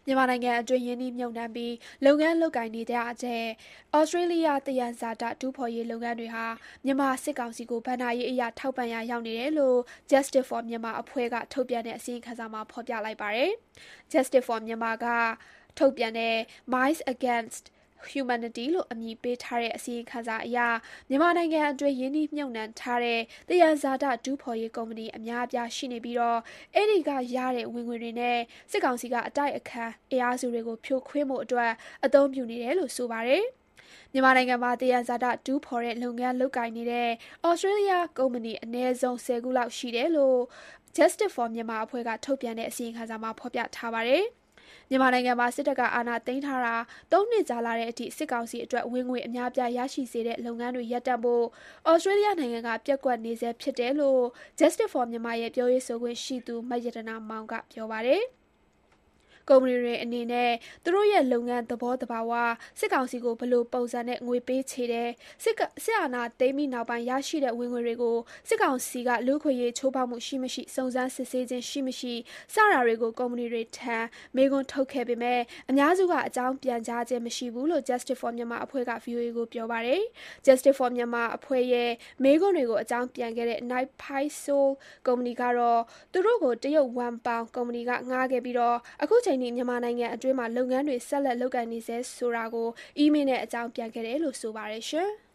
မြန်မာနိုင်ငံအတွင်းရင်းနှီးမြှုပ်နှံပြီးလုပ်ငန်းလုပ်ကိုင်နေကြတဲ့ဩစတြေးလျသယံဇာတတူးဖော်ရေးလုပ်ငန်းတွေဟာမြန်မာစစ်ကောင်စီကိုဘဏ္ဍာရေးအရထောက်ပံ့ရာရောက်နေတယ်လို့ Justice for Myanmar အဖွဲ့ကထုတ်ပြန်တဲ့အစီရင်ခံစာမှာဖော်ပြလိုက်ပါတယ်။ Justice for Myanmar ကထုတ်ပြန်တဲ့ Mice Against Humanity လို့အမည်ပေးထားတဲ့အစီရင်ခံစာအရမြန်မာနိုင်ငံအတွင်းရင်းနှီးမြှုပ်နှံထားတဲ့သယံဇာတတူးဖော်ရေးကုမ္ပဏီအများအပြားရှိနေပြီးအဲ့ဒီကရတဲ့ဝင်ငွေတွေနဲ့စစ်ကောင်စီကအတိုက်အခံအင်အားစုတွေကိုဖြိုခွင်းဖို့အတွက်အသုံးပြုနေတယ်လို့ဆိုပါတယ်။မြန်မာနိုင်ငံမှာသယံဇာတတူးဖော်တဲ့လုပ်ငန်းလုပ်ကိုင်နေတဲ့ဩစတြေးလျကုမ္ပဏီအနည်းဆုံး10ခုလောက်ရှိတယ်လို့ Justice for Myanmar အဖွဲ့ကထုတ်ပြန်တဲ့အစီရင်ခံစာမှာဖော်ပြထားပါတယ်။မြန်မာနိုင်ငံမှာစစ်တပ်ကအာဏာသိမ်းထားတာ3နှစ်ကြာလာတဲ့အထိစစ်ကောင်စီအတွက်ဝင်ငွေအများပြားရရှိစေတဲ့လုပ်ငန်းတွေရပ်တန့်ဖို့ဩစတြေးလျနိုင်ငံကပျက်ကွက်နေဆဲဖြစ်တယ်လို့ Justice for Myanmar ရဲ့ပြောရေးဆိုခွင့်ရှိသူမယတနာမောင်ကပြောပါတယ်။ကုမ္ပဏီတွေအနေနဲ့သူတို့ရဲ့လုပ်ငန်းသဘောသဘာဝစစ်ကောင်စီကိုဘယ်လိုပုံစံနဲ့ငွေပေးချေတယ်စစ်အာဏာသိမ်းပြီးနောက်ပိုင်းရရှိတဲ့ဝင်ငွေတွေကိုစစ်ကောင်စီကလူ့ခွင့်ရေးချိုးဖောက်မှုရှိမရှိစုံစမ်းစစ်ဆေးခြင်းရှိမရှိစတာတွေကိုကုမ္ပဏီတွေထံမေးခွန်းထုတ်ခဲ့ပေမဲ့အများစုကအကြောင်းပြန်ကြားခြင်းမရှိဘူးလို့ Justice for Myanmar အဖွဲ့က VOA ကိုပြောပါတယ်။ Justice for Myanmar အဖွဲ့ရဲ့မေးခွန်းတွေကိုအကြောင်းပြန်ခဲ့တဲ့ Night Pie Soul ကုမ္ပဏီကတော့သူတို့ကိုတရုတ်ဝမ်ပေါင်ကုမ္ပဏီကငှားခဲ့ပြီးအခုချိန်ထိမြန်မာနိုင်ငံအတွင်းမှာလုပ်ငန်းတွေဆက်လက်လုပ်ကိုင်နေဆဲဆိုတာကိုအီးမေးလ်နဲ့အကြောင်းပြန်ခဲ့တယ်လို့ဆိုပါတယ်ရှင်။